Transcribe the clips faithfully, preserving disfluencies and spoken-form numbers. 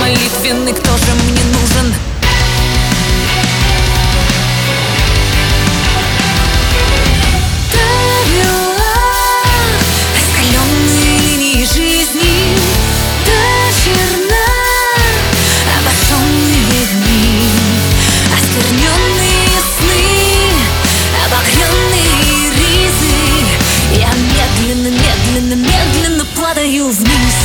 молитвенный, кто же мне нужен? Медленно падаю вниз.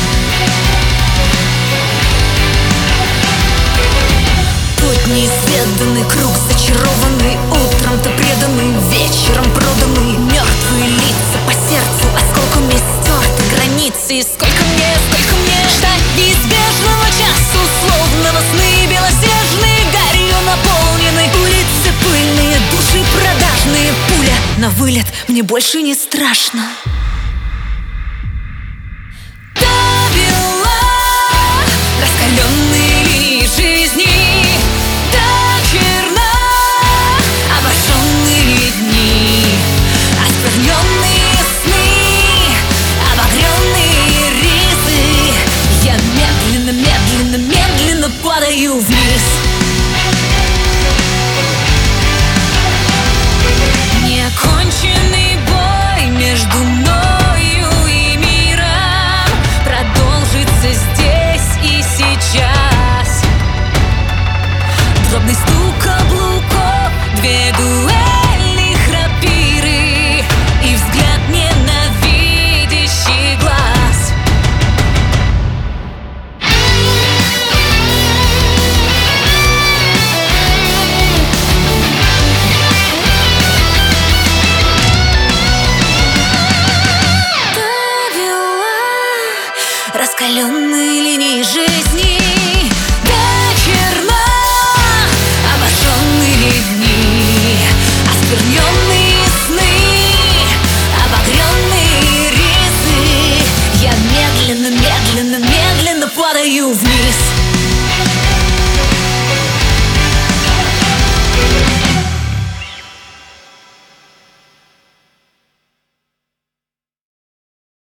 Путь неизведанный, круг зачарованный, утром-то преданный, вечером проданный. Мертвые лица по сердцу осколками стерты границы. И сколько мне, сколько мне ждать неизбежного часу, словно сны белоснежные гарью наполнены. Улицы пыльные, души продажные, пуля на вылет, мне больше не страшно.